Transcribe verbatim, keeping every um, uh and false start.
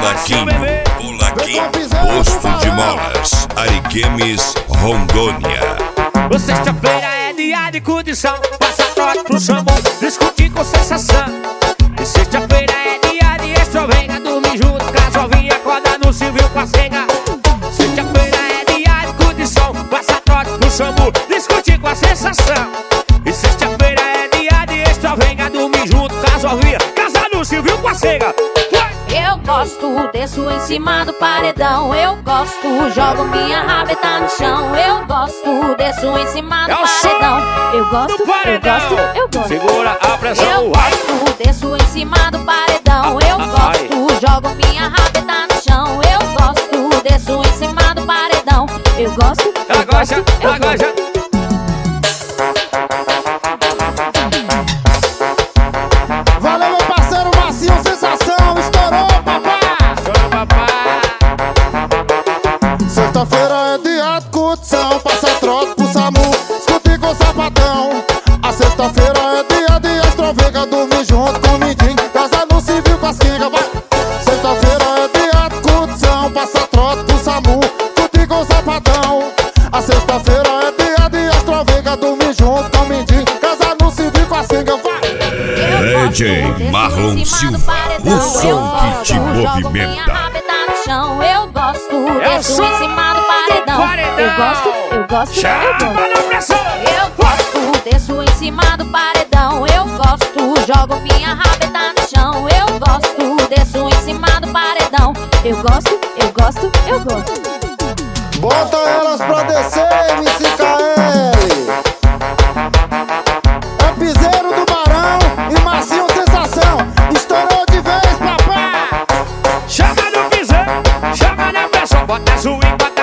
Bolaquinho, Bolaquinho, Posto de Molas, Ariquemes, Rondônia. Sexta-feira é dia de curtição, passa trote pro chambu, discutir com sensação. E sexta-feira é dia de estrovenga, dormir junto, casovinha, acorda no civil com a cega. Sexta-feira é dia de curtição, passa trote pro chambu, discutir com a sensação. E sexta-feira é dia de estrovenga, dormir junto, casovinha, casa no civil com a cega. Eu gosto, desço em cima do paredão. Eu gosto, jogo minha rabeta no chão. Eu gosto, desço em cima do É o paredão. som Eu gosto, do paredão. eu gosto, eu gosto. Segura a pressão. Eu gosto, desço em cima do paredão. Eu gosto, jogo minha rabeta no chão. Eu gosto, desço em cima do paredão. Eu gosto, eu Ela gosta, gosto, eu ela gosta. gosto. Valeu, meu parceiro Marcinho, sensação, estourou, papá! Estourou, papai. Sexta-feira é dia de curtição, passa trote pro SAMU, escute com o sapatão. A sexta-feira é dia de estrovenga, dormir junto com o mindinho, casa no civil com as quengas, vai! Sexta-feira é dia de curtição, passa trote pro SAMU, escute com o sapatão. A sexta-feira é dia de estrovenga, dormir junto com o mindinho, casa no civil com as quengas, vai! D J Marlon Silva, o som que te movimenta. Eu gosto, É o desço som em cima do do paredão. paredão. Eu gosto, eu gosto, eu Chama gosto. na pressão. Eu gosto, desço em cima do paredão. Eu gosto, jogo minha rabeta no chão. Eu gosto, desço em cima do paredão. Eu gosto, eu gosto, eu gosto. Bota elas pra descer, M C K L. É piseiro do Barão e Marcinho sensação. Estourou de vez, papá. Chama no piseiro, chama na pressão. Bota swing, bota